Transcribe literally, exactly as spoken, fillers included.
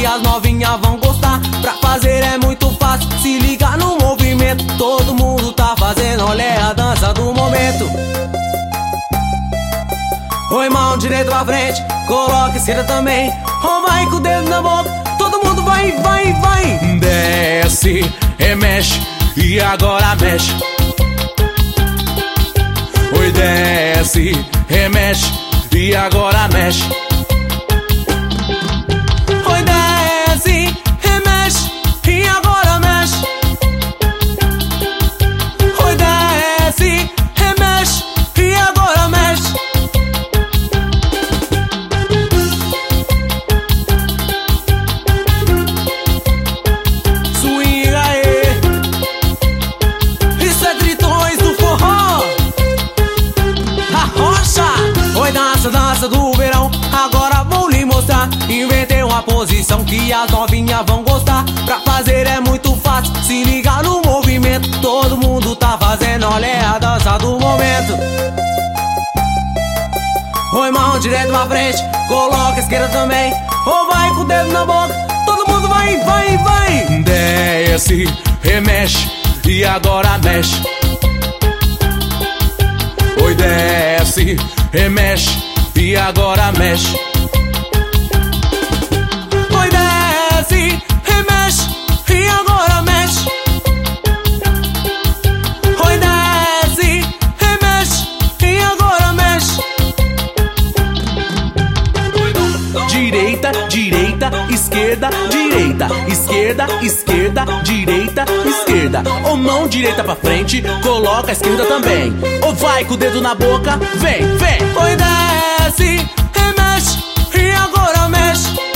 que as novinhas vão gostar. Pra fazer é muito fácil, se liga no movimento. Todo mundo tá fazendo, olha é a dança do momento. Oi, mão direita pra frente, coloca esquerda também. Ou vai com o dedo na boca, todo mundo vai, vai, vai. Desce, remexe, e agora mexe. Oi, desce, remexe, e agora mexe. Oi, desce, remexe, e agora mexe. Oi, desce, remexe, e agora mexe. Swing aí, isso é tritões do forró. A rocha, oi, dança, dança do verão. Agora vou lhe mostrar. Inventei uma posição que as novinhas vão gostar. Pra fazer é muito fácil, se liga no movimento. Todo mundo tá fazendo, olha é a dança do momento. Oi, mão direita pra frente, coloca a esquerda também. Ou vai com o dedo na boca, todo mundo vai, vai, vai. Desce, remexe, e agora mexe. Oi, desce, remexe, e agora mexe. Oi, desce, remexe, e agora mexe. Oi, desce, remexe, e agora mexe. Direita, direita, esquerda, direita, esquerda, esquerda, direita, esquerda. Ou mão direita pra frente, coloca a esquerda também. Ou vai com o dedo na boca, vem, vem. Oi, desce, remexe, e agora mexe.